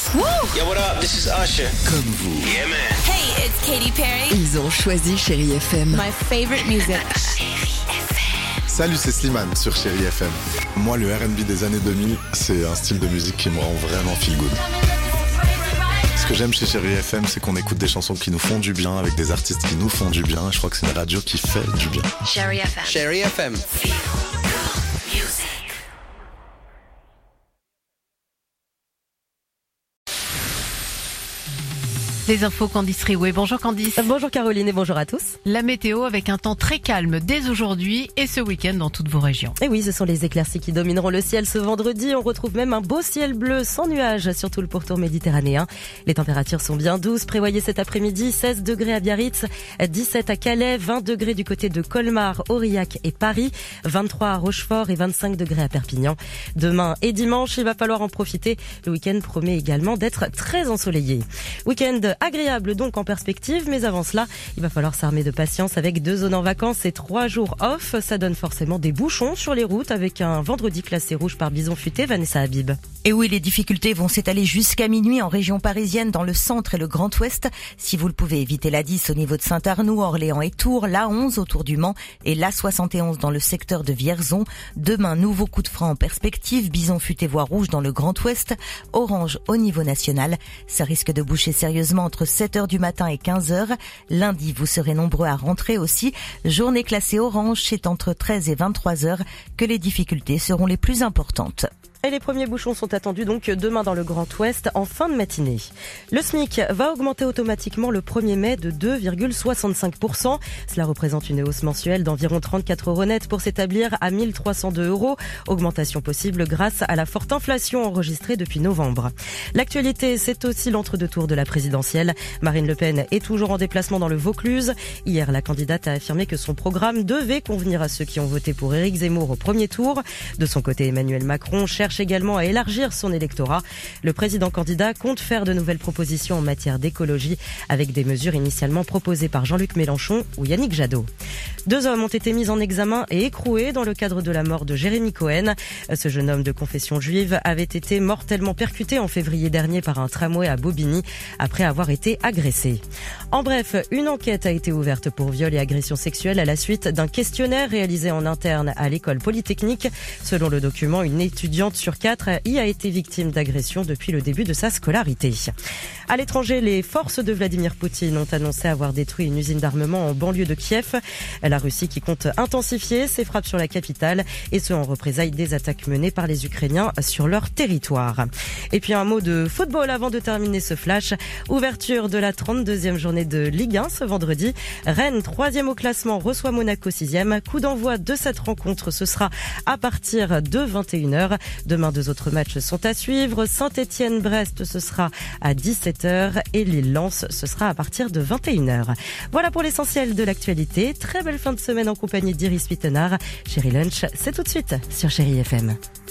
Woo! Yo, what up? This is Usher. Comme vous. Yeah, man. Hey, it's Katy Perry. Ils ont choisi Chérie FM. My favorite music. Salut, c'est Slimane sur Chérie FM. Moi, le R&B des années 2000, c'est un style de musique qui me rend vraiment feel good. Ce que j'aime chez Chérie FM, c'est qu'on écoute des chansons qui nous font du bien, avec des artistes qui nous font du bien. Je crois que c'est une radio qui fait du bien. Chérie FM. Chérie FM. Les infos Candice Riouet. Bonjour Candice. Bonjour Caroline et bonjour à tous. La météo avec un temps très calme dès aujourd'hui et ce week-end dans toutes vos régions. Et oui, ce sont les éclaircies qui domineront le ciel ce vendredi. On retrouve même un beau ciel bleu sans nuages sur tout le pourtour méditerranéen. Les températures sont bien douces. Prévoyez cet après-midi 16 degrés à Biarritz, 17 à Calais, 20 degrés du côté de Colmar, Aurillac et Paris, 23 à Rochefort et 25 degrés à Perpignan. Demain et dimanche, il va falloir en profiter. Le week-end promet également d'être très ensoleillé. Week-end agréable donc en perspective, mais avant cela, il va falloir s'armer de patience avec 2 zones en vacances et 3 jours off. Ça donne forcément des bouchons sur les routes avec un vendredi classé rouge par bison futé. Vanessa Habib. Et oui, les difficultés vont s'étaler jusqu'à minuit en région parisienne, dans le centre et le Grand Ouest. Si vous le pouvez, évitez la 10 au niveau de Saint-Arnoux, Orléans et Tours, la 11 autour du Mans et la 71 dans le secteur de Vierzon. Demain, nouveau coup de frein en perspective, bison futé voie rouge dans le Grand Ouest, orange au niveau national. Ça risque de boucher sérieusement entre 7h du matin et 15h. Lundi, vous serez nombreux à rentrer aussi. Journée classée orange, c'est entre 13 et 23h que les difficultés seront les plus importantes. Et les premiers bouchons sont attendus donc demain dans le Grand Ouest en fin de matinée. Le SMIC va augmenter automatiquement le 1er mai de 2,65%. Cela représente une hausse mensuelle d'environ 34 € net pour s'établir à 1 302 €. Augmentation possible grâce à la forte inflation enregistrée depuis novembre. L'actualité, c'est aussi l'entre-deux-tours de la présidentielle. Marine Le Pen est toujours en déplacement dans le Vaucluse. Hier, la candidate a affirmé que son programme devait convenir à ceux qui ont voté pour Éric Zemmour au premier tour. De son côté, Emmanuel Macron cherche également à élargir son électorat. Le président candidat compte faire de nouvelles propositions en matière d'écologie avec des mesures initialement proposées par Jean-Luc Mélenchon ou Yannick Jadot. 2 hommes ont été mis en examen et écroués dans le cadre de la mort de Jérémy Cohen. Ce jeune homme de confession juive avait été mortellement percuté en février dernier par un tramway à Bobigny après avoir été agressé. En bref, une enquête a été ouverte pour viol et agression sexuelle à la suite d'un questionnaire réalisé en interne à l'école polytechnique. Selon le document, une étudiante sur 4 y a été victime d'agression depuis le début de sa scolarité. À l'étranger, les forces de Vladimir Poutine ont annoncé avoir détruit une usine d'armement en banlieue de Kiev. La Russie qui compte intensifier ses frappes sur la capitale et ce en représailles des attaques menées par les Ukrainiens sur leur territoire. Et puis un mot de football avant de terminer ce flash. Ouverture de la 32e journée de Ligue 1 ce vendredi. Rennes, 3e au classement, reçoit Monaco 6e. Coup d'envoi de cette rencontre, ce sera à partir de 21h. Demain, 2 autres matchs sont à suivre. Saint-Étienne-Brest, ce sera à 17h et Lille-Lens, ce sera à partir de 21h. Voilà pour l'essentiel de l'actualité. Très belle fin de semaine en compagnie d'Iris Wittenard. Chérie Lunch, c'est tout de suite sur Chérie FM.